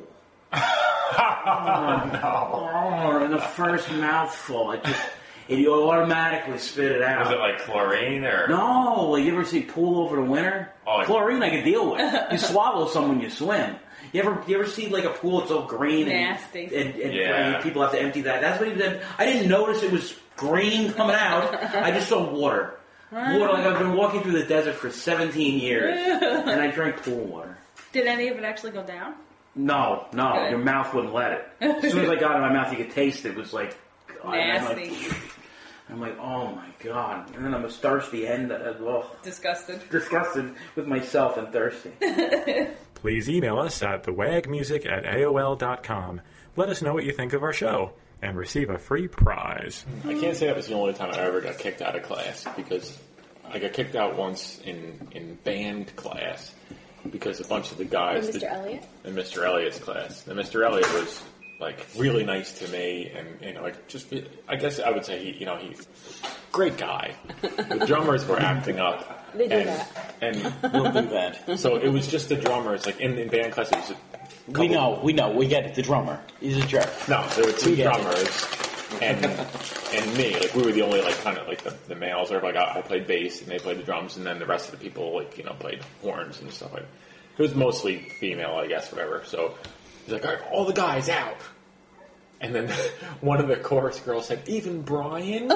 And the first mouthful, it automatically spit it out. was it like chlorine or? No, like you ever see pool over the winter? Chlorine I can deal with. You swallow some when you swim. You ever see like a pool that's all green nasty and people have to empty that? That's what he did. I didn't notice it was green coming out. I just saw water. Water, like I've been walking through the desert for 17 years, and I drank pool water. Did any of it actually go down? No, Good. your mouth wouldn't let it. As soon as I got it in my mouth, you could taste it. It was like nasty. I'm like, oh my god! And then I'm a thirsty and disgusted with myself and thirsty. Please email us at thewagmusic@aol.com. Let us know what you think of our show and receive a free prize. I can't say that was the only time I ever got kicked out of class, because I got kicked out once in band class because a bunch of the guys... Mr. Elliott? In Mr. Elliott's class. And Mr. Elliott was, like, really nice to me, and, you know, like, just... I guess I would say, he's a great guy. The drummers were acting up. They do that. And we'll do that. So it was just the drummers, like, in band class, it was we know, we get it, the drummer. He's a jerk. No, there were two drummers and me. Like, we were the only, like, kind of, like, the males. Or, like, I played bass and they played the drums, and then the rest of the people, like, you know, played horns and stuff like that. It was mostly female, I guess, whatever. So he's like, all right, all the guys out. And then one of the chorus girls said, even Brian?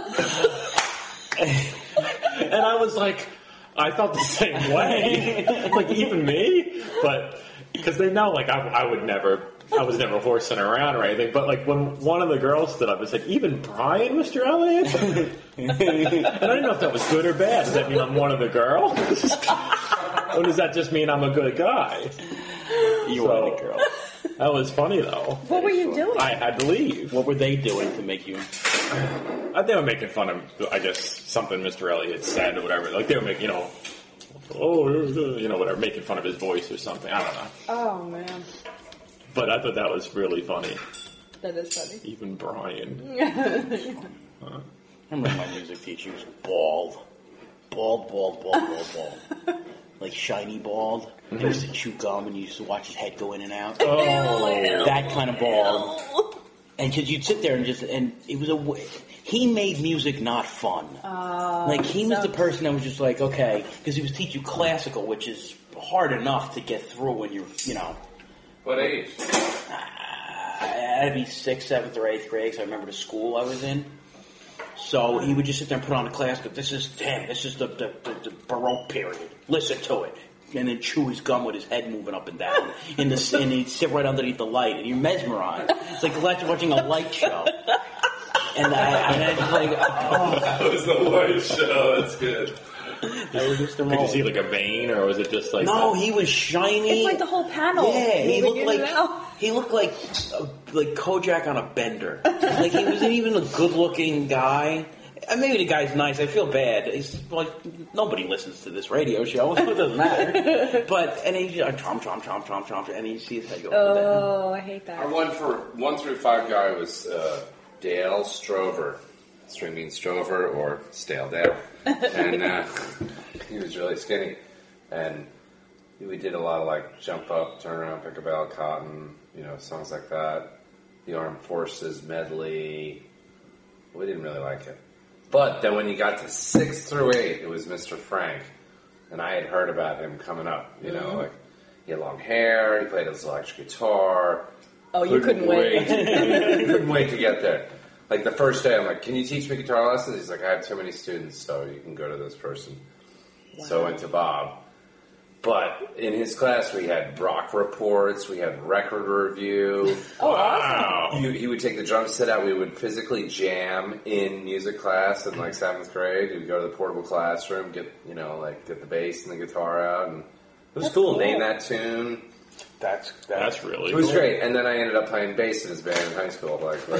And I was like, I felt the same way. Like, even me? But... because they know, like, I was never horsing around or anything, but, like, when one of the girls stood up and said, even Brian, Mr. Elliott? And I didn't know if that was good or bad. Does that mean I'm one of the girls? Or does that just mean I'm a good guy? You are the girl. That was funny, though. What were you doing? I had to leave. What were they doing to make you... They were making fun of, I guess, something Mr. Elliott said or whatever. Like, they were making, whatever, making fun of his voice or something. I don't know. Oh, man. But I thought that was really funny. That is funny. Even Brian. I remember my music teacher was bald. Bald. Like shiny bald. He used to chew gum and you used to watch his head go in and out. Oh. That kind of bald. And because you'd sit there and it was he made music not fun. Like, he was the person that was just like, okay, because he was teaching you classical, which is hard enough to get through when you're, What age? I had to be 6th, 7th, or 8th grade, because I remember the school I was in. So he would just sit there and put on the classical. This is the Baroque period. Listen to it. And then chew his gum with his head moving up and down. And he'd sit right underneath the light, and you're mesmerized. It's like watching a light show. And I just like, That was the light show. That's good. That was Mr. Mole. Could you see like a vein, or was it just like? No, he was shiny. It's like the whole panel. Yeah, he looked Moving in like and out. he looked like Kojak on a bender. Like he wasn't even a good-looking guy. Maybe the guy's nice. I feel bad. It's like nobody listens to this radio show, so it doesn't matter. And he's chomp, and you see his head go. Oh, I hate that. Our 1 through 5 guy was Dale Strover. String means Strover or Stale Dale. And he was really skinny. And we did a lot of like Jump Up, Turn Around, Pick a Bell, Cotton, songs like that. The Armed Forces medley. We didn't really like it. But then when you got to 6 through 8, it was Mr. Frank. And I had heard about him coming up. Like he had long hair, he played his electric guitar. Oh, you couldn't wait. Couldn't wait to get there. Like the first day, I'm like, "Can you teach me guitar lessons?" He's like, "I have too many students, so you can go to this person." Wow. So I went to Bob. But in his class, we had rock reports, we had record review. Oh, awesome! He would take the drum set out. We would physically jam in music class in like 7th grade. We'd go to the portable classroom, get the bass and the guitar out, and it was cool. Name that tune. That's really It was cool. great, and then I ended up playing bass in his band in high school.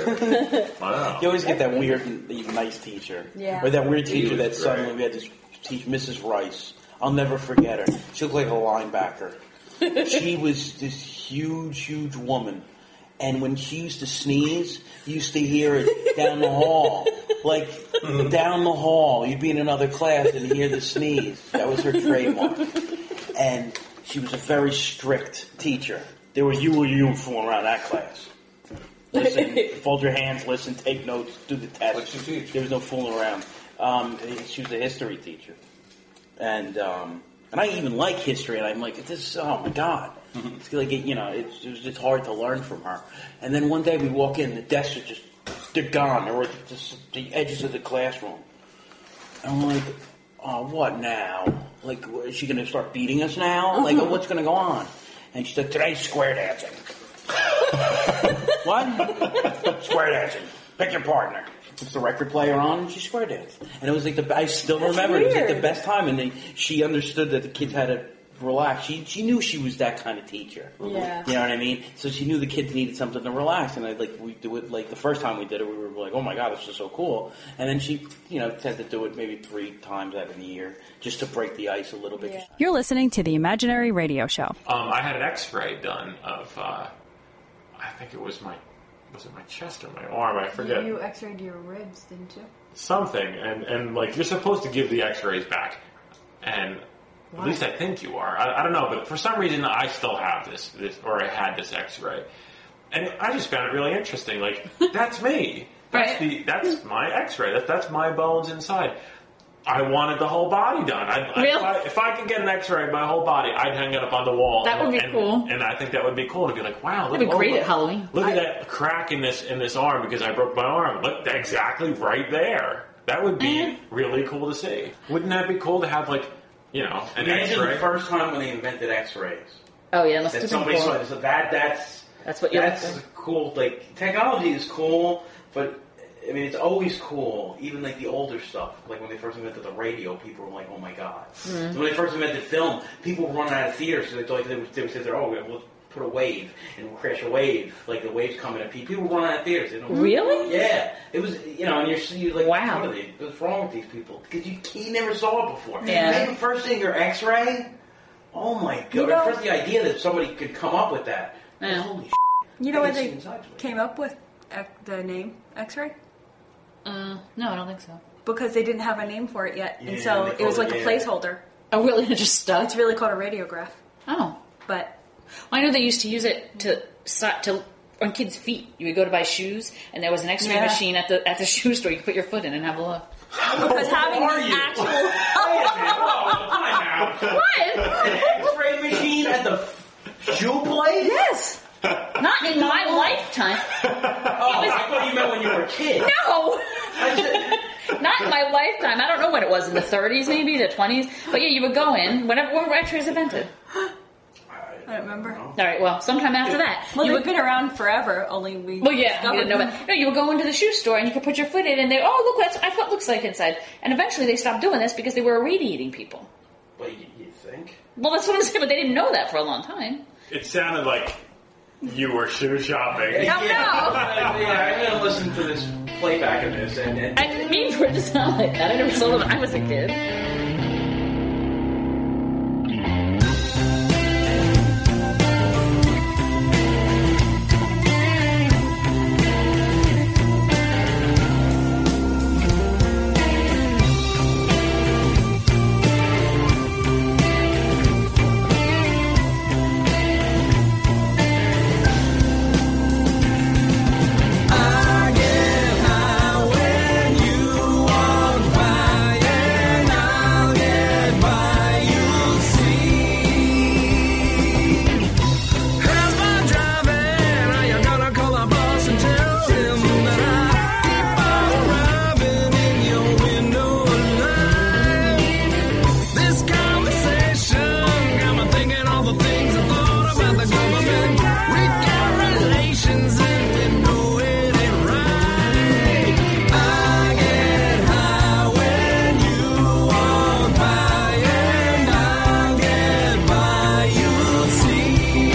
Wow. You always get that weird, nice teacher. Yeah. Or that weird He teacher was that suddenly we had to teach Mrs. Rice. I'll never forget her. She looked like a linebacker. She was this huge woman. And when she used to sneeze, you used to hear it down the hall. Like, down the hall. You'd be in another class and hear the sneeze. That was her trademark. And she was a very strict teacher. There was you fooling around that class. Listen, fold your hands, listen, take notes, do the test. What'd she teach? There was no fooling around. She was a history teacher. And I even like history, and I'm like, oh my God. It's like, it was just hard to learn from her. And then one day we walk in, the desks are they're gone. They were just the edges of the classroom. And I'm like, oh, what now? Like, is she going to start beating us now? Like, what's going to go on? And she said, today's square dancing. What? Square dancing. Pick your partner. Puts the record player on, and she square danced. And it was like I still remember it. It was like the best time. And she understood that the kids had to relax. She knew she was that kind of teacher. Yeah. You know what I mean? So she knew the kids needed something to relax. And we do it like the first time we did it, we were like, oh my God, this is so cool. And then she, had to do it maybe 3 times out of the year just to break the ice a little bit. Yeah. You're listening to the Imaginary Radio Show. I had an X-ray done of, I think it was my chest or my arm? I forget. You x-rayed your ribs, didn't you? Something, and like you're supposed to give the X-rays back, and at least I think you are. I don't know, but for some reason I still have this, or I had this X-ray, and I just found it really interesting. Like that's me. That's my X-ray. That's my bones inside. I wanted the whole body done. If I could get an X-ray of my whole body, I'd hang it up on the wall. That would be cool. And I think that would be cool to be like, wow, look, That'd be great at Halloween. Look at that crack in this arm because I broke my arm. Look, exactly right there. That would be really cool to see. Wouldn't that be cool to have an Imagine X-ray? the first time when they invented X-rays. Oh yeah, must That have somebody been cool. saw it. So that's what you're that's cool. Like technology is cool, but I mean it's always cool. Even like the older stuff, like when they first invented the radio, people were like, "Oh my God!" Mm-hmm. So when they first invented film, people were running out of theaters, so they would say, "Oh, we'll put a wave and we'll crash a wave." Like the waves coming at people. People were running out of theaters. They don't Really? Yeah, it was. And you're like, wow. What's wrong with these people? Because you never saw it before. Yeah. Maybe first thing your X-ray. Oh my God! First, the idea that somebody could come up with that. Yeah. Holy shit. You know I where can see they inside. came up with the name X-ray? No, I don't think so. Because they didn't have a name for it yet, and Yeah, so they it was called like it, a placeholder. Oh, really? It just stuck? It's really called a radiograph. Oh. But I know they used to use it to on kids' feet. You would go to buy shoes, and there was an X-ray machine at the shoe store. You could put your foot in and have a look. because having the actual What? An X-ray machine at the shoe place? yes, Not in my lifetime. I thought you meant when you were a kid. No! Not in my lifetime. I don't know when it was, in the 30s maybe, the 20s. But yeah, you would go in, when X-rays invented. I don't remember. All right, well, sometime after that. Well, you they've been around forever, only we... Well, yeah, discovered you didn't know them. that. No, you would go into the shoe store and you could put your foot in and they, oh, look what my foot looks like inside. And eventually they stopped doing this because they were irradiating people. Wait, you think? Well, that's what I'm saying, but they didn't know that for a long time. It sounded like you were shoe shopping. Oh, no! Yeah, I'm gonna listen to this playback of this and I didn't mean for it to sound like that. I never saw them when I was a kid. I get high when you walk by, and I'll get by, you'll see. How's my driving? Are you gonna call a boss and tell him that I keep on arriving in your window alive? This conversation got me thinking all the things I thought about the government. We got relations and we know it ain't right. I get high when you walk by, and I'll get by, you'll see.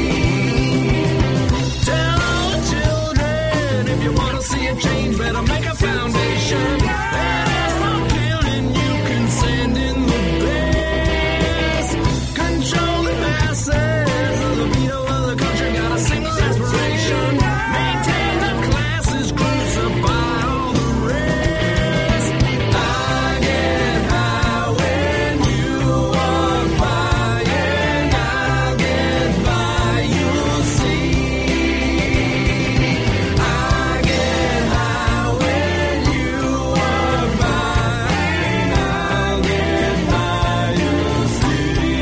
Tell all the children, if you want to see a change, better make a foundation. And as for building, you can send in the best. Control the masses of the beat of the country, got a single aspiration. Maintain the classes, crucify all the rest. I get high when you walk by, and I'll get by, you'll see. I get high when you walk by, and I'll get by, you'll see.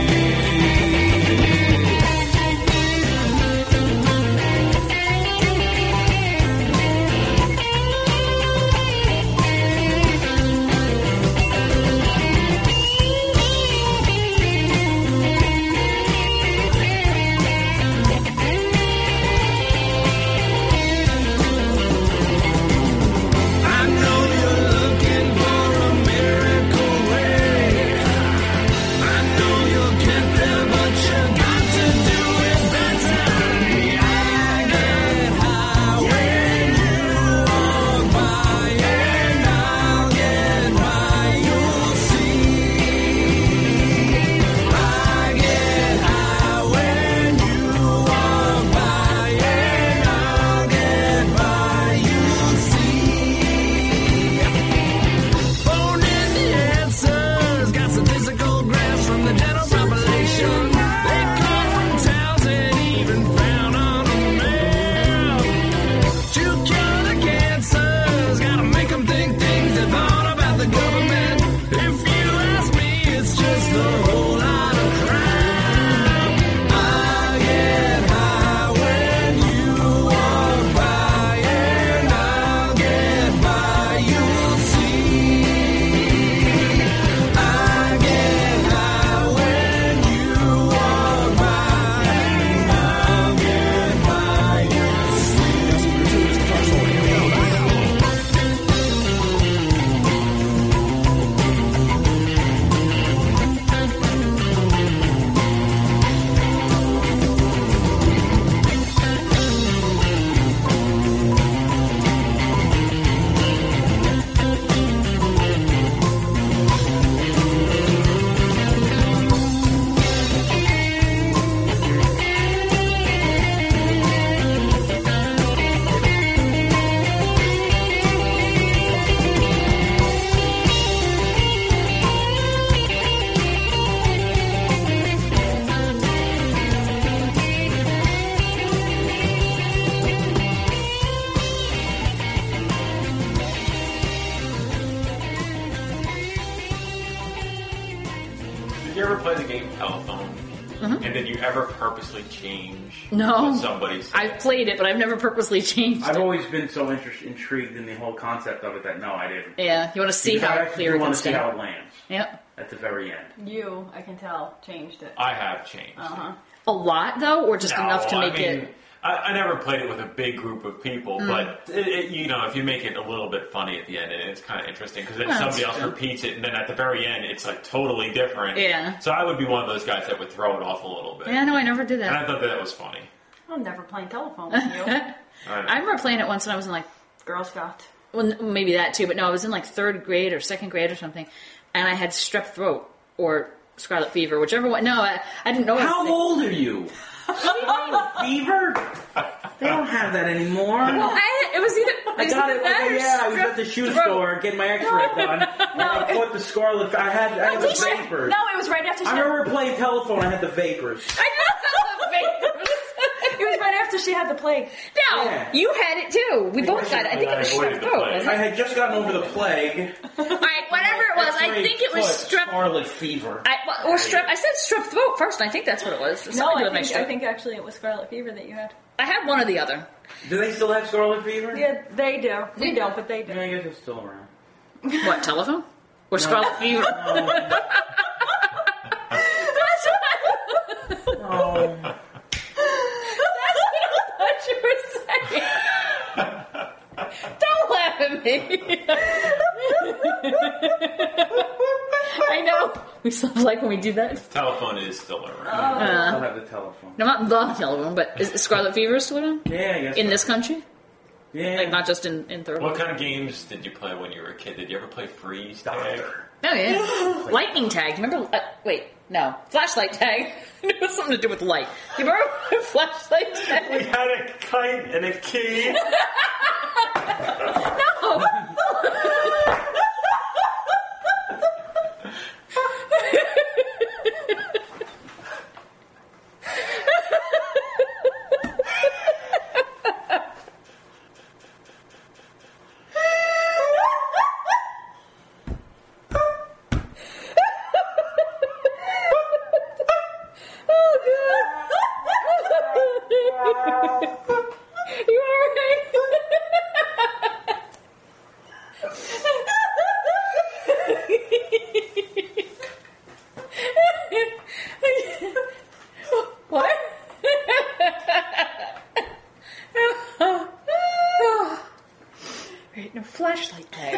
I know you're looking for a miracle way. I know you'll get there, but you got to do it better. I get high when you walk by, and I'll get by, you'll see. I get high when you walk by, and I'll get by, you'll see. Phone in the answers, got statistical graphs from the general population. They come from towns and even found on a map. To cure the cancers, gotta make them think things they thought about the government. If you ask me, it's just a whole lot of crap. I get high when you walk by, and I'll get by, you'll see. I get high when you walk by, and I'll get by, you'll Did you ever play the game Telephone? And did you ever purposely change No. what somebody said? I've played it, but I've never purposely changed I've it. always been so intrigued in the whole concept of it that no, I didn't. Yeah, you want to see Because I how actually clear do it want can to see stay. how it lands Yep. at the very end. You, I can tell, changed it. I have changed. Uh-huh. a lot though, or just enough to make it? I never played it with a big group of people, but if you make it a little bit funny at the end, it's kind of interesting because then somebody else repeats it, and then at the very end, it's like totally different. Yeah. So I would be one of those guys that would throw it off a little bit. Yeah, no, I never did that. And I thought that was funny. I'm never playing telephone with you. I remember playing it once when I was in like Girl Scout. Well, maybe that too, but no, I was in like 3rd grade or 2nd grade or something, and I had strep throat or scarlet fever, whichever one. No, I didn't know. How old are you? Fever? They don't have that anymore. Well, it was either. I got it. I was at the shoe store getting my X-ray done. And I caught the scarlet. I had the vapors. No, it was right after. I remember playing telephone. I had the vapors. I know the vapors. It was right after she had the plague. No, you had it too. We both got it. I think it was strep throat. I had just gotten over the plague. Alright, whatever it was, I think it was strep. Scarlet fever. Or strep. I said strep throat first. I think that's what it was. No, I think actually it was scarlet fever that you had. I had one or the other. Do they still have scarlet fever? Yeah, they do. We don't, but they do. Yeah, I guess it's still around. What, telephone? Or scarlet fever? No. Oh. That's what you were saying. Don't laugh at me. I know. We still like when we do that. Telephone is still around. I still have the telephone. No, not the telephone, but is Scarlet Fever still around? Yeah, I guess. In this country? Yeah. Like, not just in third What world? kind of games did you play when you were a kid? Did you ever play freeze tag? Oh, yeah. Lightning tag. Do you remember? Wait, no. Flashlight tag. It was something to do with light. Do you remember flashlight tag? We had a kite and a key. No! You alright? What? Right, no flashlight tag.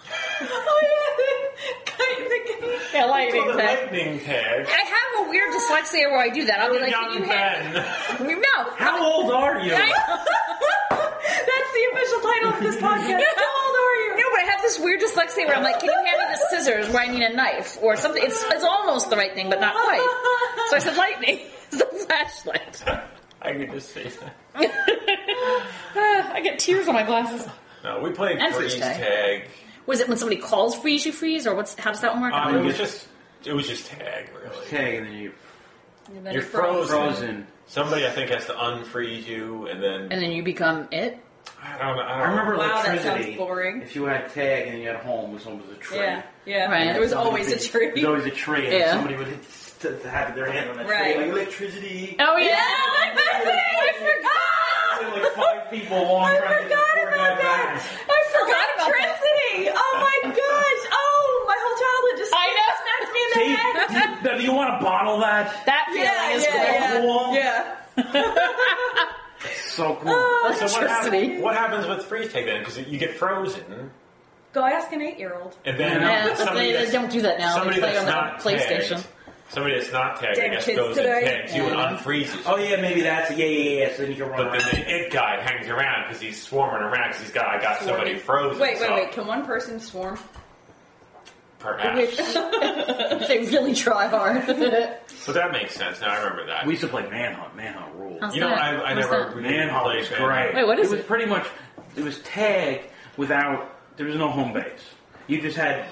Yeah, lightning tag. Lightning tag. I have a weird dyslexia where I do that. I'll be like, can you hand? No. How old are you? That's the official title of this podcast. How old are you? No, but I have this weird dyslexia where I'm like, can you hand me the scissors where I need a knife or something? It's almost the right thing, but not quite. So I said lightning. It's a flashlight. I could just say that. I get tears on my glasses. No, we played And freeze freeze tag. tag. Was it when somebody calls freeze, you freeze, or how does that one work? It was just tag, really. Tag, and then You're frozen. Somebody, I think, has to unfreeze you, and then you become it. I don't know. I remember Wow, that electricity. sounds boring. If you had tag and you had home, it was always a tree. Yeah. Right. There was always a tree. There was always a tree, and Yeah. somebody would have their hand on that Right. tree, like electricity. Oh yeah. I forgot. Like 5 people along trying to get the poor guy back. I forgot about electricity. Oh my gosh. Oh, my whole childhood just smacked me in the head. Do you want to bottle that? That feeling is cool. Yeah. So cool. So what happens with freeze tag then? Because you get frozen, Go ask an 8-year-old. and then they don't do that now. Somebody They play that's on not the PlayStation. tagged, somebody that's not tagged, I Dead guess, kids goes today. and tags you and unfreezes you. Oh yeah, maybe that's yeah. So then you can run But around. then the it guy hangs around because he's swarming around because I got somebody frozen. Wait. so Can one person swarm? Perhaps. They really try hard. But that makes sense. Now I remember that. We used to play Manhunt. Manhunt rules. How's You know, that? I What's never that? really Manhunt played was Manhunt. great. Wait, what is it? it? Was pretty much. It was tag without. There was no home base. You just had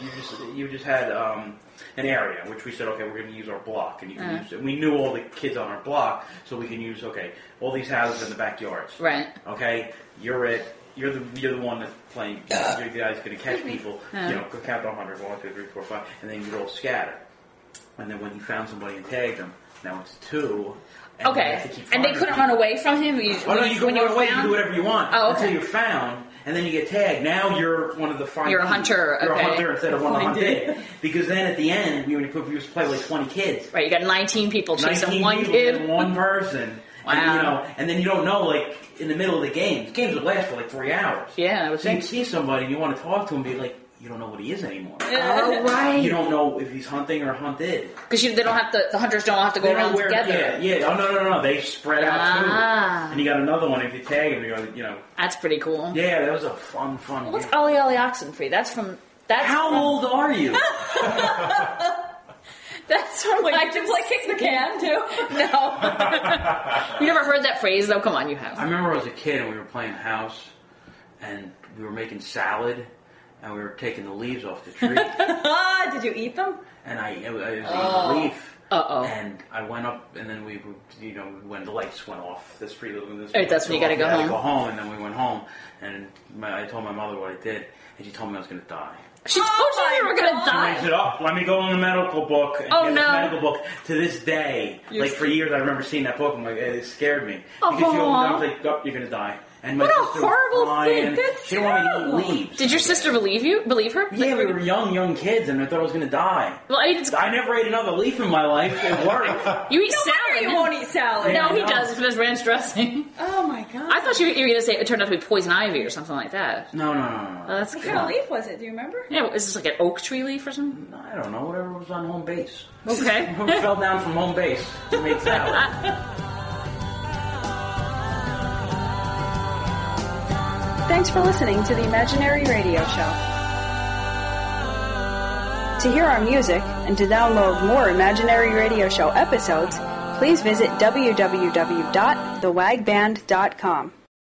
an area which we said, okay, we're going to use our block, and you can use it. We knew all the kids on our block, so we can use all these houses in the backyards. Right. Okay, you're it. You're the one that's playing. You're the guy's going to catch people. You know, count to 100, 1, 2, 3, 4, 5, and then you all scatter. And then when you found somebody and tagged them, now it's 2. And you have to Okay. keep And they finding couldn't people. run away from him? Oh no, you can run away. You can do whatever you want Oh, okay. until you're found, and then you get tagged. Now you're one of the 5. You're a hunter. You're okay. a hunter instead of one Hunted. hunted. Because then at the end, we used to play with like 20 kids. Right, you got 19 people chasing 19 one people kid. and one person. Wow. And, and then you don't know, like, in the middle of the games would last for like 3 hours. Yeah, I would So you think. see somebody and you want to talk to him, be like, you don't know what he is anymore. Oh, right. You don't know if he's hunting or hunted. Because they don't have the hunters don't have to go They don't around wear- together. Yeah. Oh, no. They spread out Ah. too. And you got another one if you tag him, you know. That's pretty cool. Yeah, that was a fun Well, what's game. Ollie Ollie Oxenfree? That's from. How old are you? That's from Wait, you just like kick the can too? No. You never heard that phrase though? Come on, you have. I remember I was a kid and we were playing house and we were making salad and we were taking the leaves off the tree. Did you eat them? And I was eating a leaf. Uh-oh. And I went up, and then when the lights went off, the street. Right, that's when you gotta go home. Go home, and then we went home, and I told my mother what I did, and she told me I was going to die. She told you you were going to And I die. said, "Oh, let me go in the medical book." And Oh, get no. this medical book. To this day, You're like for years, I remember seeing that book. I'm like, it scared me because she Aw. opened it up, I was like, "Oh, you're going to die." And my What a sister was horrible crying. thing. That's She didn't want me to eat leaves. Did your sister believe her? Yeah, we were young kids, and I thought I was going to die. Well, I mean, it's, I never ate another leaf in my life. It worked. you eat No salad. wonder you won't eat salad. No, Yeah, he I know. does. It's with his ranch dressing. Oh my god. I thought you were going to say it turned out to be poison ivy or something like that. No. Oh, that's What cool. kind of leaf was it? Do you remember? Yeah, is this like an oak tree leaf or something? I don't know. Whatever was on home base. Okay. Who fell down from home base to make salad? Thanks for listening to the Imaginary Radio Show. To hear our music and to download more Imaginary Radio Show episodes, please visit www.thewagband.com.